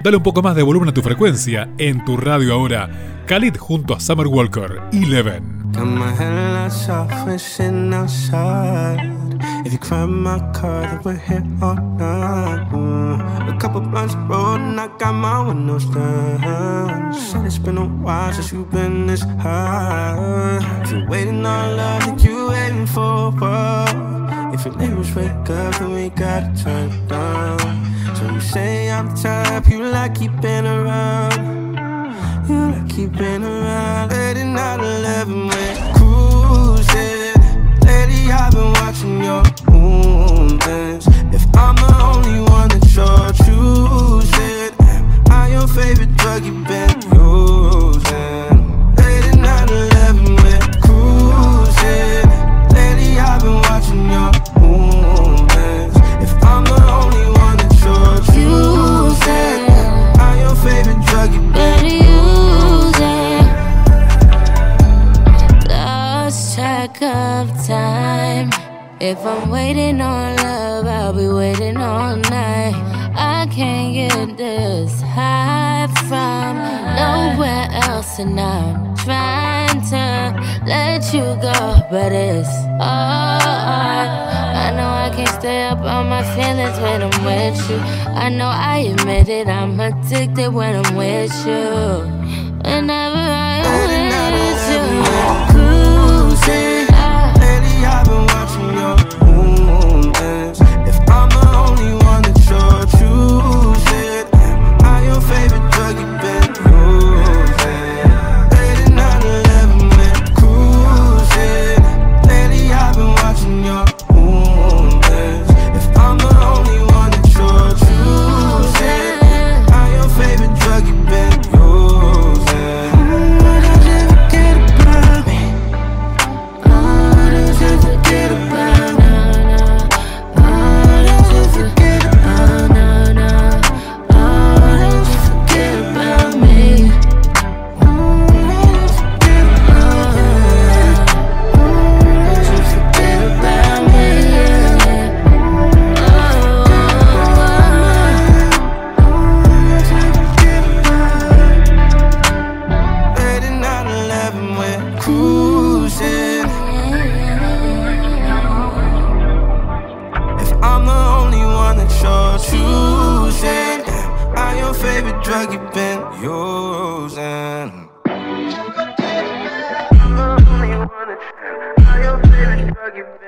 Dale un poco más de volumen a tu frecuencia. En tu radio ahora, Khalid junto a Summer Walker, Eleven. Got my headlights off, we're sitting outside. If you climb my car, then we're here all night. A couple blunts rolled and I got my windows down. Said it's been a while since you've been this high. If you're waiting on love, then you waiting for what? If your neighbors wake up, then we gotta turn it down. So you say I'm the type you like keeping around. You like keeping around. Late at night, 11, we're cruising. Lately I've been watching your movements. If I'm the only one that you're choosing, am I your favorite drug you've been using? Late at night, 11, we're cruising. Lately I've been watching your movements. If I'm the only one that you're choosing, am I your favorite drug you've been using? Track of time. If I'm waiting on love, I'll be waiting all night. I can't get this high from nowhere else, and I'm trying to let you go, but it's hard. I know I can't stay up on my feelings when I'm with you. I know I admit it, I'm addicted when I'm with you. Whenever I'm with you, cruising. Lately I've been watching your movements. If I'm the only one that you're choosing, am I your favorite drug you've been using? Late at night, 11, we're cruising. Lately I've been watching your movements. If I'm the only one that you're choosing, am I your favorite drug you've been using? Drug you've been using. I'm the only one that's your favorite drug you've been